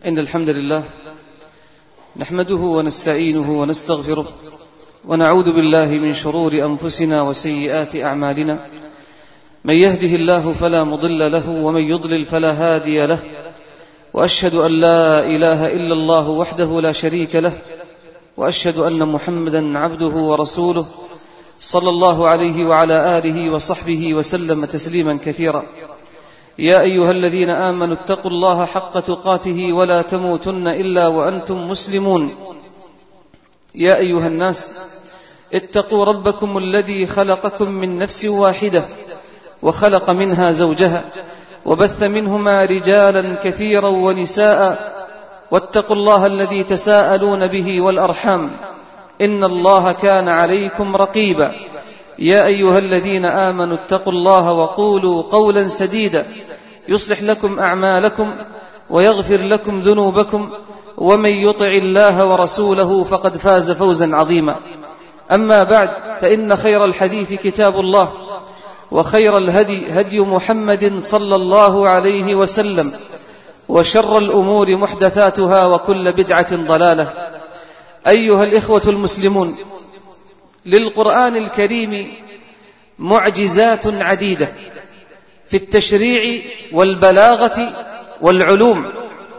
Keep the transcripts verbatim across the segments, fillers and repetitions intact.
إن الحمد لله نحمده ونستعينه ونستغفره ونعوذ بالله من شرور أنفسنا وسيئات أعمالنا. من يهده الله فلا مضل له ومن يضلل فلا هادي له، وأشهد أن لا إله إلا الله وحده لا شريك له، وأشهد أن محمدا عبده ورسوله صلى الله عليه وعلى آله وصحبه وسلم تسليما كثيرا. يا أيها الذين آمنوا اتقوا الله حق تقاته ولا تموتن إلا وأنتم مسلمون. يا أيها الناس اتقوا ربكم الذي خلقكم من نفس واحدة وخلق منها زوجها وبث منهما رجالا كثيرا ونساء، واتقوا الله الذي تساءلون به والأرحام إن الله كان عليكم رقيبا. يا أيها الذين آمنوا اتقوا الله وقولوا قولا سديدا يصلح لكم أعمالكم ويغفر لكم ذنوبكم، ومن يطع الله ورسوله فقد فاز فوزا عظيما. أما بعد، فإن خير الحديث كتاب الله، وخير الهدي هدي محمد صلى الله عليه وسلم، وشر الأمور محدثاتها وكل بدعة ضلالة. أيها الإخوة المسلمون، للقرآن الكريم معجزات عديدة في التشريع والبلاغة والعلوم،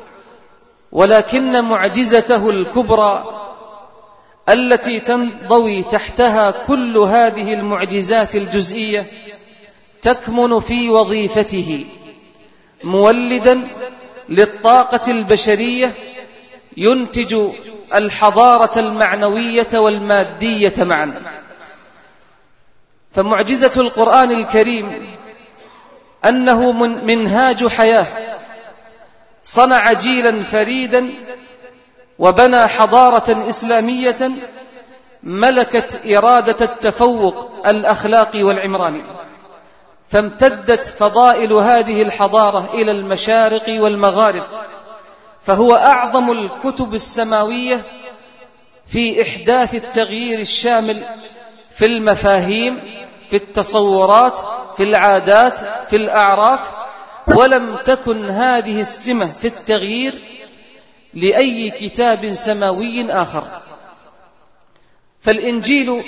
ولكن معجزته الكبرى التي تنضوي تحتها كل هذه المعجزات الجزئية تكمن في وظيفته مولدا للطاقة البشرية ينتج الحضارة المعنوية والمادية معا. فمعجزة القرآن الكريم أنه منهاج حياة، صنع جيلا فريدا وبنى حضارة إسلامية ملكت إرادة التفوق الأخلاقي والعمراني، فامتدت فضائل هذه الحضارة إلى المشارق والمغارب، فهو أعظم الكتب السماوية في إحداث التغيير الشامل في المفاهيم، في التصورات، في العادات، في الأعراف. ولم تكن هذه السمة في التغيير لأي كتاب سماوي آخر. فالإنجيل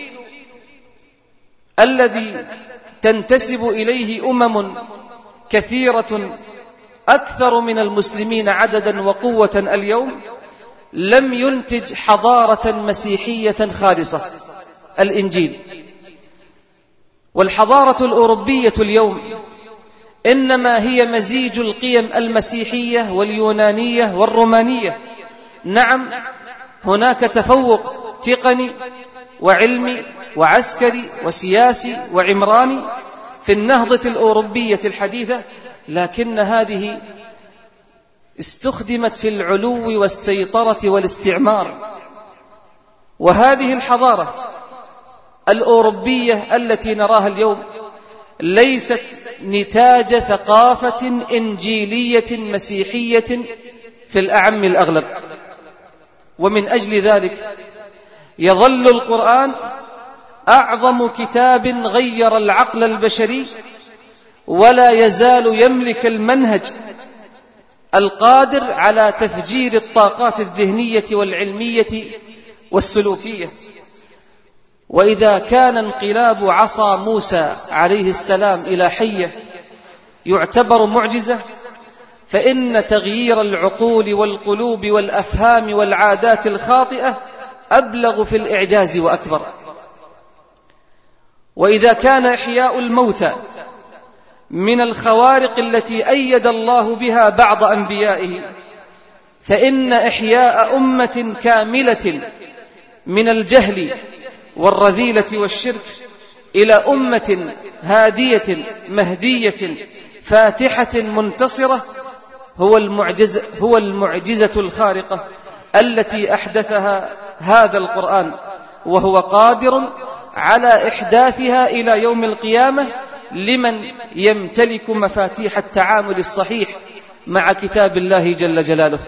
الذي تنتسب إليه أمم كثيرة أكثر من المسلمين عددا وقوة اليوم لم ينتج حضارة مسيحية خالصة، الإنجيل. والحضارة الأوروبية اليوم إنما هي مزيج القيم المسيحية واليونانية والرومانية. نعم، هناك تفوق تقني وعلمي وعسكري وسياسي وعمراني في النهضة الأوروبية الحديثة، لكن هذه استخدمت في العلو والسيطرة والاستعمار. وهذه الحضارة الأوروبية التي نراها اليوم ليست نتاج ثقافة إنجيلية مسيحية في الأعم الأغلب. ومن أجل ذلك يظل القرآن أعظم كتاب غير العقل البشري، ولا يزال يملك المنهج القادر على تفجير الطاقات الذهنية والعلمية والسلوكية. وإذا كان انقلاب عصا موسى عليه السلام إلى حية يعتبر معجزة، فإن تغيير العقول والقلوب والأفهام والعادات الخاطئة أبلغ في الإعجاز وأكبر. وإذا كان إحياء الموتى من الخوارق التي أيد الله بها بعض أنبيائه، فإن إحياء أمة كاملة من الجهل والرذيلة والشرك إلى أمة هادية مهدية فاتحة منتصرة هو المعجزة, هو المعجزة الخارقة التي أحدثها هذا القرآن، وهو قادر على إحداثها إلى يوم القيامة لمن يمتلك مفاتيح التعامل الصحيح مع كتاب الله جل جلاله.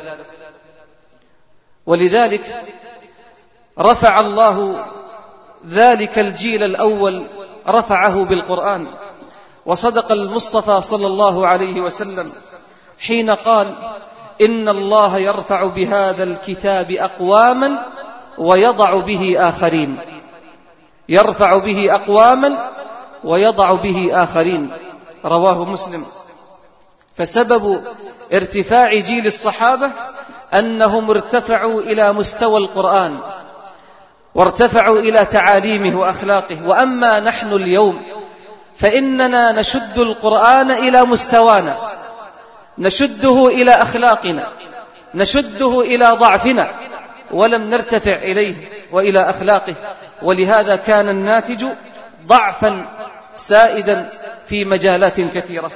ولذلك رفع الله ذلك الجيل الأول، رفعه بالقرآن. وصدق المصطفى صلى الله عليه وسلم حين قال: إن الله يرفع بهذا الكتاب أقواما ويضع به آخرين، يرفع به أقواما ويضع به آخرين، رواه مسلم. فسبب ارتفاع جيل الصحابة أنهم ارتفعوا إلى مستوى القرآن وارتفعوا إلى تعاليمه وأخلاقه. وأما نحن اليوم فإننا نشد القرآن إلى مستوانا، نشده إلى أخلاقنا، نشده إلى ضعفنا، ولم نرتفع إليه وإلى أخلاقه. ولهذا كان الناتج ضعفا سائدا في مجالات كثيرة.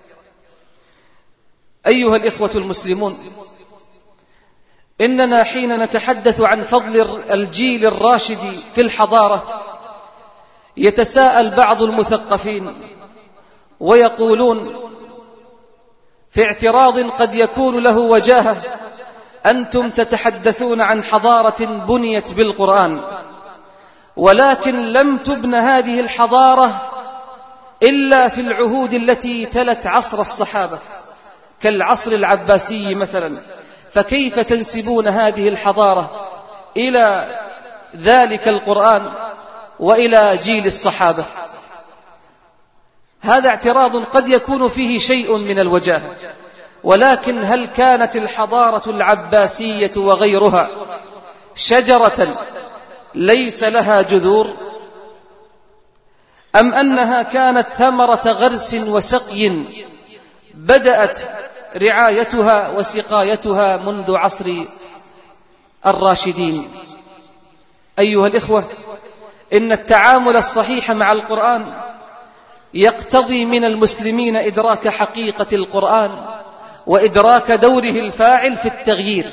أيها الإخوة المسلمون، إننا حين نتحدث عن فضل الجيل الراشد في الحضارة يتساءل بعض المثقفين ويقولون في اعتراض قد يكون له وجاهة: أنتم تتحدثون عن حضارة بنيت بالقرآن، ولكن لم تبن هذه الحضارة إلا في العهود التي تلت عصر الصحابة كالعصر العباسي مثلا، فكيف تنسبون هذه الحضارة إلى ذلك القرآن وإلى جيل الصحابة؟ هذا اعتراض قد يكون فيه شيء من الوجاهة، ولكن هل كانت الحضارة العباسية وغيرها شجرة ليس لها جذور، أم أنها كانت ثمرة غرس وسقي بدأت رعايتها وسقايتها منذ عصر الراشدين؟ أيها الإخوة، إن التعامل الصحيح مع القرآن يقتضي من المسلمين إدراك حقيقة القرآن وإدراك دوره الفاعل في التغيير،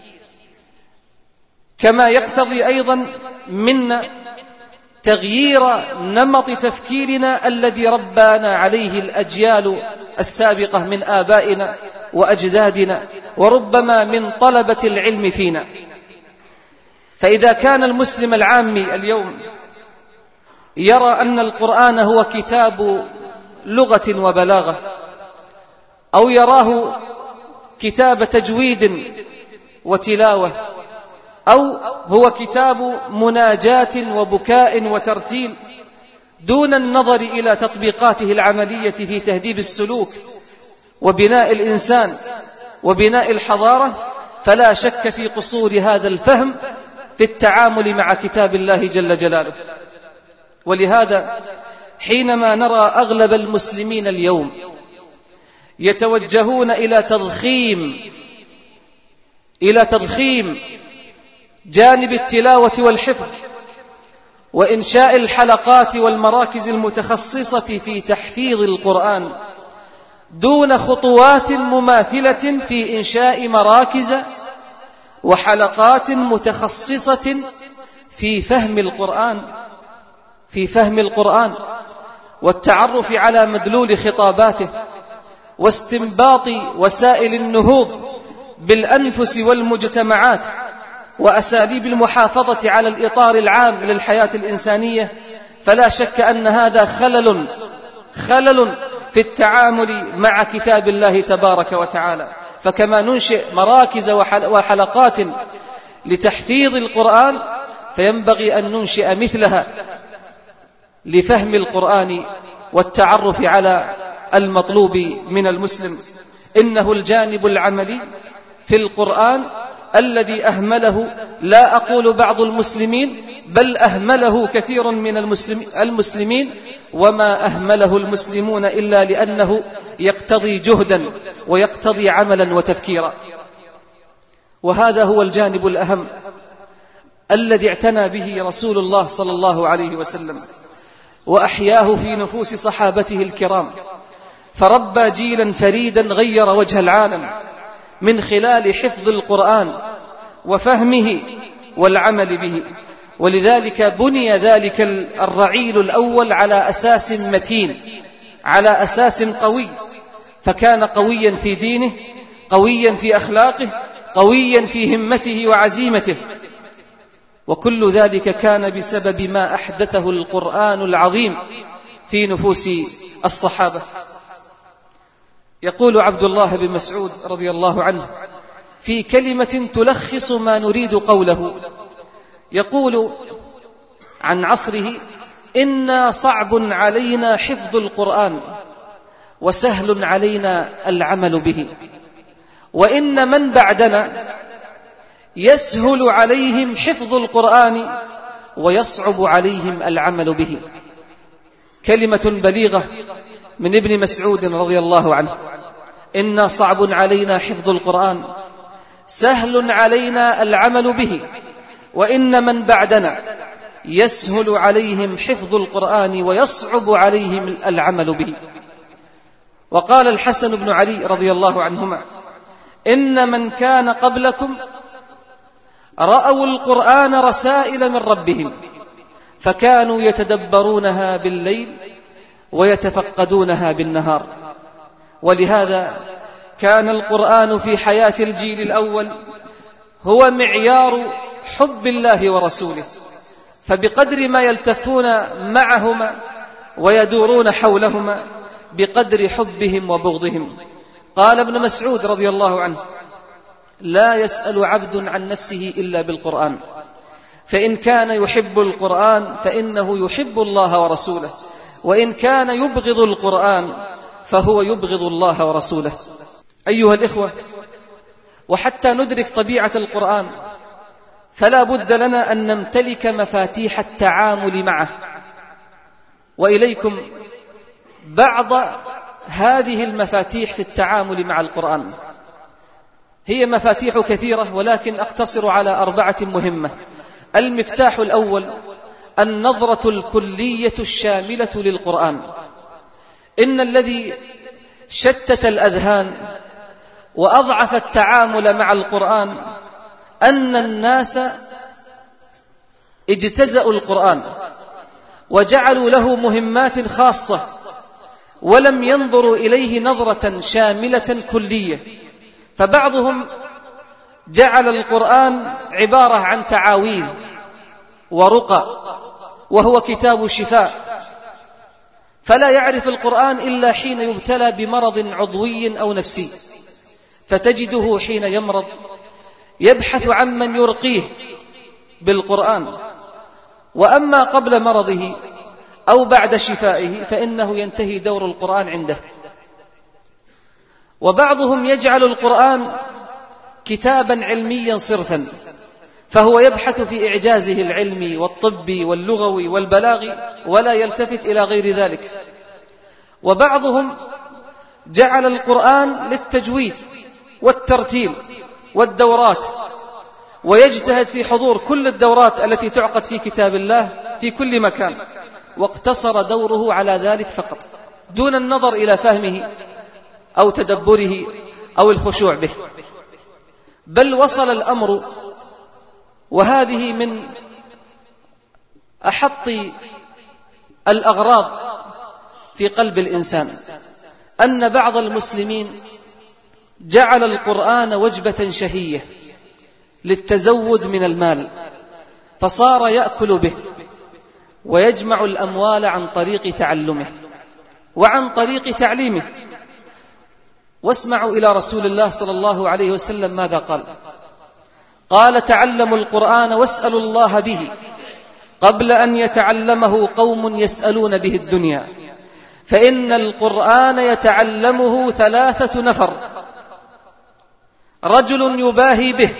كما يقتضي أيضا منا تغيير نمط تفكيرنا الذي ربانا عليه الأجيال السابقة من آبائنا وأجدادنا، وربما من طلبة العلم فينا. فإذا كان المسلم العامي اليوم يرى أن القرآن هو كتاب لغة وبلاغة، أو يراه كتاب تجويد وتلاوة، أو هو كتاب مناجاة وبكاء وترتيل، دون النظر إلى تطبيقاته العملية في تهذيب السلوك وبناء الإنسان وبناء الحضارة، فلا شك في قصور هذا الفهم في التعامل مع كتاب الله جل جلاله. ولهذا حينما نرى أغلب المسلمين اليوم يتوجهون إلى تضخيم إلى تضخيم جانب التلاوة والحفظ وإنشاء الحلقات والمراكز المتخصصة في تحفيظ القرآن دون خطوات مماثلة في إنشاء مراكز وحلقات متخصصة في فهم القرآن في فهم القرآن والتعرف على مدلول خطاباته واستنباط وسائل النهوض بالأنفس والمجتمعات وأساليب المحافظة على الإطار العام للحياة الإنسانية، فلا شك أن هذا خلل خلل في التعامل مع كتاب الله تبارك وتعالى. فكما ننشئ مراكز وحلقات لتحفيظ القرآن، فينبغي أن ننشئ مثلها لفهم القرآن والتعرف على المطلوب من المسلم. إنه الجانب العملي في القرآن الذي أهمله لا أقول بعض المسلمين، بل أهمله كثير من المسلمين، وما أهمله المسلمون إلا لأنه يقتضي جهدا ويقتضي عملا وتفكيرا. وهذا هو الجانب الأهم الذي اعتنى به رسول الله صلى الله عليه وسلم وأحياه في نفوس صحابته الكرام، فربى جيلا فريدا غير وجه العالم من خلال حفظ القرآن وفهمه والعمل به. ولذلك بني ذلك الرعيل الأول على أساس متين، على أساس قوي، فكان قويا في دينه، قويا في أخلاقه، قويا في همته وعزيمته. وكل ذلك كان بسبب ما أحدثه القرآن العظيم في نفوس الصحابة. يقول عبد الله بن مسعود رضي الله عنه: في كلمة تلخص ما نريد قوله. يقول عن عصره: إنا صعب علينا حفظ القرآن وسهل علينا العمل به، وإن من بعدنا يسهل عليهم حفظ القرآن ويصعب عليهم العمل به. كلمة بليغة من ابن مسعود رضي الله عنه: إنا صعب علينا حفظ القرآن سهل علينا العمل به، وإن من بعدنا يسهل عليهم حفظ القرآن ويصعب عليهم العمل به. وقال الحسن بن علي رضي الله عنهما: إن من كان قبلكم رأوا القرآن رسائل من ربهم، فكانوا يتدبرونها بالليل ويتفقدونها بالنهار. ولهذا كان القرآن في حياة الجيل الأول هو معيار حب الله ورسوله، فبقدر ما يلتفون معهما ويدورون حولهما بقدر حبهم وبغضهم. قال ابن مسعود رضي الله عنه: لا يسأل عبد عن نفسه إلا بالقرآن، فإن كان يحب القرآن فإنه يحب الله ورسوله، وإن كان يبغض القرآن فهو يبغض الله ورسوله. أيها الإخوة، وحتى ندرك طبيعة القرآن فلا بد لنا أن نمتلك مفاتيح التعامل معه. وإليكم بعض هذه المفاتيح في التعامل مع القرآن. هي مفاتيح كثيرة، ولكن أقتصر على أربعة مهمة. المفتاح الأول: النظرة الكلية الشاملة للقرآن. إن الذي شتت الأذهان وأضعف التعامل مع القرآن أن الناس اجتزأوا القرآن وجعلوا له مهمات خاصة، ولم ينظروا إليه نظرة شاملة كلية. فبعضهم جعل القرآن عبارة عن تعاويذ ورقى، وهو كتاب شفاء، فلا يعرف القرآن إلا حين يبتلى بمرض عضوي أو نفسي، فتجده حين يمرض يبحث عن من يرقيه بالقرآن، وأما قبل مرضه أو بعد شفائه فإنه ينتهي دور القرآن عنده. وبعضهم يجعل القرآن كتابا علميا صرفا، فهو يبحث في إعجازه العلمي والطبي واللغوي والبلاغي ولا يلتفت إلى غير ذلك. وبعضهم جعل القرآن للتجويد والترتيل والدورات، ويجتهد في حضور كل الدورات التي تعقد في كتاب الله في كل مكان، واقتصر دوره على ذلك فقط دون النظر إلى فهمه أو تدبره أو الخشوع به. بل وصل الأمر، وهذه من أحط الأغراض في قلب الإنسان، أن بعض المسلمين جعل القرآن وجبة شهية للتزود من المال، فصار يأكل به ويجمع الأموال عن طريق تعلمه وعن طريق تعليمه. واسمعوا إلى رسول الله صلى الله عليه وسلم ماذا قال. قال: تعلموا القرآن واسألوا الله به قبل أن يتعلمه قوم يسألون به الدنيا، فإن القرآن يتعلمه ثلاثة نفر: رجل يباهي به،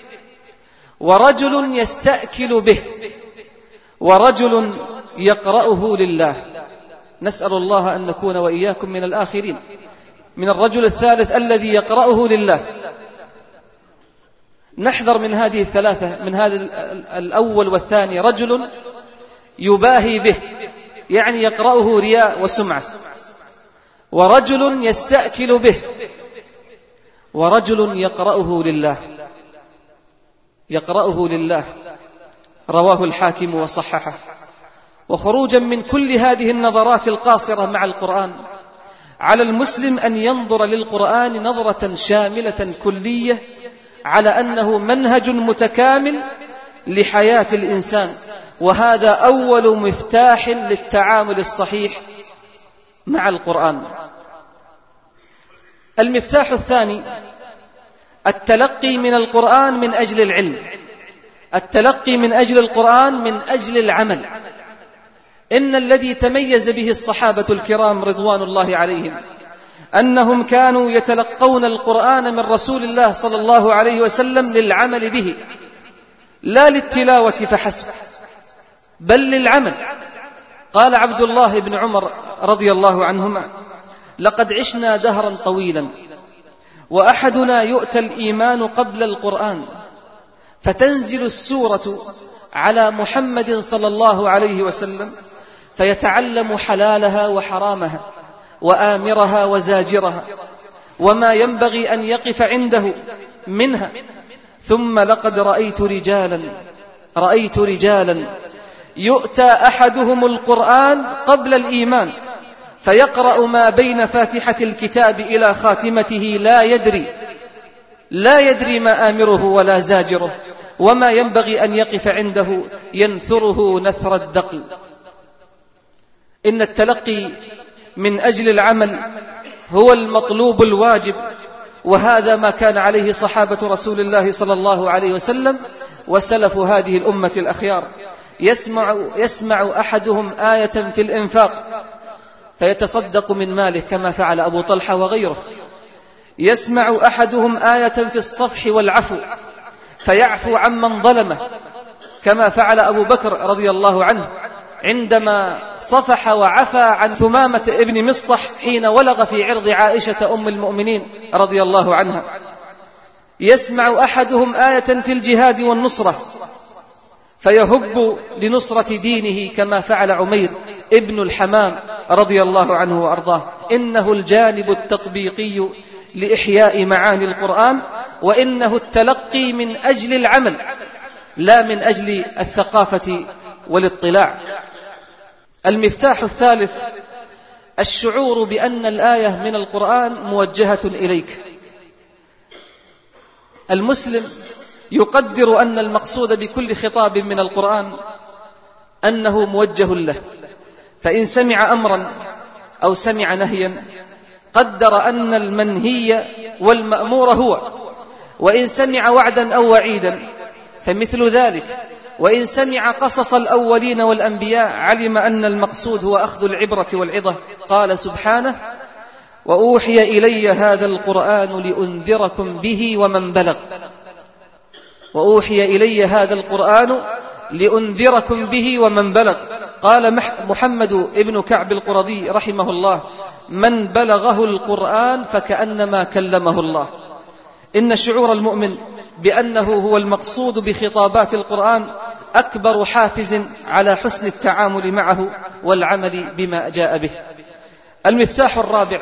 ورجل يستأكل به، ورجل يقرأه لله. نسأل الله أن نكون وإياكم من الآخرين، من الرجل الثالث الذي يقرأه لله. نحذر من هذه الثلاثة، من هذا الأول والثاني: رجل يباهي به يعني يقرأه رياء وسمعة، ورجل يستأكل به، ورجل يقرأه لله. يقرأه لله رواه الحاكم وصححه. وخروجا من كل هذه النظرات القاصرة مع القرآن، على المسلم أن ينظر للقرآن نظرة شاملة كلية، على أنه منهج متكامل لحياة الإنسان، وهذا أول مفتاح للتعامل الصحيح مع القرآن. المفتاح الثاني: التلقي من القرآن من أجل العلم، التلقي من أجل القرآن من أجل العمل. إن الذي تميز به الصحابة الكرام رضوان الله عليهم أنهم كانوا يتلقون القرآن من رسول الله صلى الله عليه وسلم للعمل به، لا للتلاوة فحسب، بل للعمل. قال عبد الله بن عمر رضي الله عنهما: لقد عشنا دهرا طويلا وأحدنا يؤتى الإيمان قبل القرآن، فتنزل السورة على محمد صلى الله عليه وسلم فيتعلم حلالها وحرامها وآمرها وزاجرها وما ينبغي أن يقف عنده منها. ثم لقد رأيت رجالا رأيت رجالا يؤتى أحدهم القرآن قبل الإيمان فيقرأ ما بين فاتحة الكتاب إلى خاتمته لا يدري لا يدري ما آمره ولا زاجره وما ينبغي أن يقف عنده ينثره نثر الدقل. إن التلقي من أجل العمل هو المطلوب الواجب، وهذا ما كان عليه صحابة رسول الله صلى الله عليه وسلم وسلف هذه الأمة الأخيار. يسمع, يسمع أحدهم آية في الإنفاق فيتصدق من ماله كما فعل أبو طلحة وغيره. يسمع أحدهم آية في الصفح والعفو فيعفو عمن ظلمه كما فعل أبو بكر رضي الله عنه عندما صفح وعفى عن ثمامة ابن مصطح حين ولغ في عرض عائشة أم المؤمنين رضي الله عنها. يسمع أحدهم آية في الجهاد والنصرة فيهب لنصرة دينه كما فعل عمير ابن الحمام رضي الله عنه وأرضاه. إنه الجانب التطبيقي لإحياء معاني القرآن، وإنه التلقي من أجل العمل لا من أجل الثقافة والاطلاع. المفتاح الثالث الشعور بأن الآية من القرآن موجهة إليك. المسلم يقدر أن المقصود بكل خطاب من القرآن أنه موجه له، فإن سمع أمرا أو سمع نهيا قدر أن المنهي والمأمور هو، وإن سمع وعدا أو وعيدا فمثل ذلك، وإن سمع قصص الأولين والأنبياء علم أن المقصود هو أخذ العبرة والعظة. قال سبحانه: وأوحي إلي هذا القرآن لأنذركم به ومن بلغ. وأوحي إلي هذا القرآن لأنذركم به ومن بلغ. قال محمد ابن كعب القرظي رحمه الله: من بلغه القرآن فكأنما كلمه الله. إن شعور المؤمن بأنه هو المقصود بخطابات القرآن أكبر حافز على حسن التعامل معه والعمل بما جاء به. المفتاح الرابع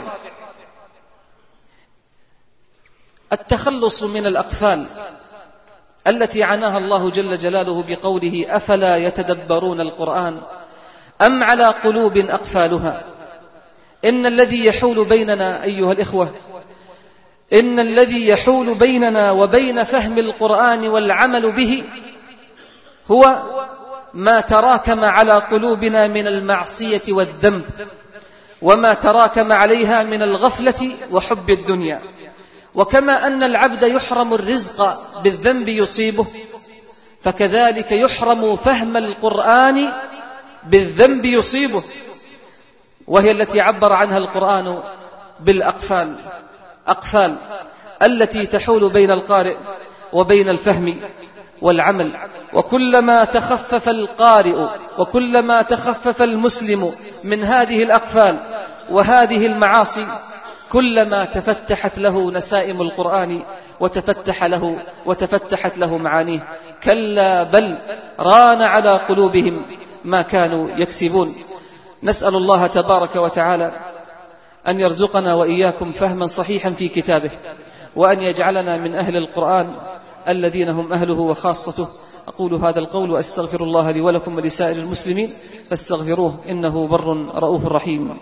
التخلص من الأقفال التي عناها الله جل جلاله بقوله: أفلا يتدبرون القرآن أم على قلوب أقفالها. إن الذي يحول بيننا أيها الإخوة إن الذي يحول بيننا وبين فهم القرآن والعمل به هو ما تراكم على قلوبنا من المعصية والذنب، وما تراكم عليها من الغفلة وحب الدنيا. وكما أن العبد يحرم الرزق بالذنب يصيبه، فكذلك يحرم فهم القرآن بالذنب يصيبه، وهي التي عبر عنها القرآن بالأقفال، أقفال التي تحول بين القارئ وبين الفهم والعمل. وكلما تخفف القارئ وكلما تخفف المسلم من هذه الأقفال وهذه المعاصي كلما تفتحت له نسائم القرآن وتفتح له وتفتحت له معانيه. كلا بل ران على قلوبهم ما كانوا يكسبون. نسأل الله تبارك وتعالى أن يرزقنا وإياكم فهما صحيحا في كتابه، وأن يجعلنا من أهل القرآن الذين هم أهله وخاصته. أقول هذا القول وأستغفر الله لي ولكم ولسائر المسلمين فاستغفروه إنه بر رؤوف رحيم.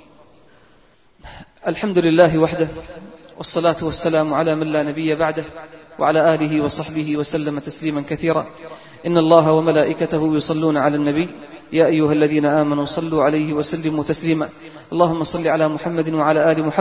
الحمد لله وحده، والصلاة والسلام على من لا نبي بعده، وعلى آله وصحبه وسلم تسليما كثيرا. إن الله وملائكته يصلون على النبي يا أيها الذين آمنوا صلوا عليه وسلموا تسليما. اللهم صل على محمد وعلى آل محمد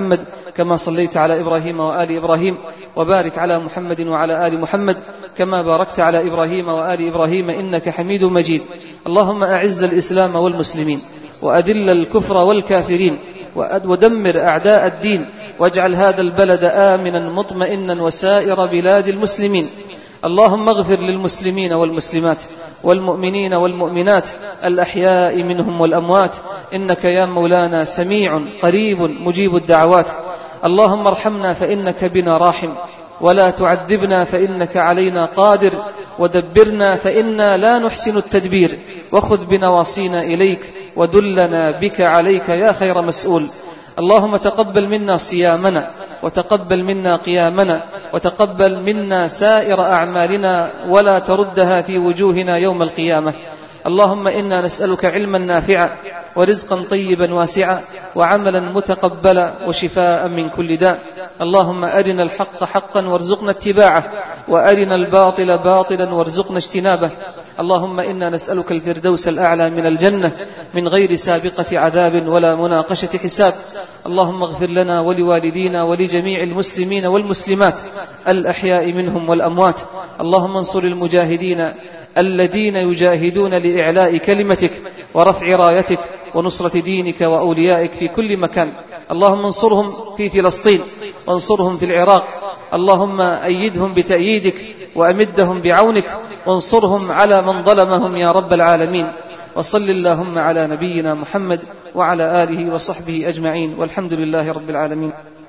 كما صليت على إبراهيم وآل إبراهيم، وبارك على محمد وعلى آل محمد كما باركت على إبراهيم وآل إبراهيم إنك حميد مجيد. اللهم أعز الإسلام والمسلمين، وأذل الكفر والكافرين، ودمر أعداء الدين، واجعل هذا البلد آمنا مطمئنا وسائر بلاد المسلمين. اللهم اغفر للمسلمين والمسلمات والمؤمنين والمؤمنات الأحياء منهم والأموات، إنك يا مولانا سميع قريب مجيب الدعوات. اللهم ارحمنا فإنك بنا راحم، ولا تعذبنا فإنك علينا قادر، ودبرنا فإنا لا نحسن التدبير، وخذ بنواصينا إليك، ودلنا بك عليك يا خير مسؤول. اللهم تقبل منا صيامنا، وتقبل منا قيامنا، وتقبل منا سائر أعمالنا، ولا تردها في وجوهنا يوم القيامة. اللهم إنا نسألك علما نافعا، ورزقا طيبا واسعا، وعملا متقبلا، وشفاء من كل داء. اللهم أرنا الحق حقا وارزقنا اتباعه، وأرنا الباطل باطلا وارزقنا اجتنابه. اللهم إنا نسألك الفردوس الأعلى من الجنة من غير سابقة عذاب ولا مناقشة حساب. اللهم اغفر لنا ولوالدينا ولجميع المسلمين والمسلمات الأحياء منهم والأموات. اللهم انصر المجاهدين الذين يجاهدون لإعلاء كلمتك ورفع رايتك ونصرة دينك وأوليائك في كل مكان. اللهم انصرهم في فلسطين، وانصرهم في العراق. اللهم أيدهم بتأييدك، وأمدهم بعونك، وانصرهم على من ظلمهم يا رب العالمين. وصل اللهم على نبينا محمد وعلى آله وصحبه أجمعين، والحمد لله رب العالمين.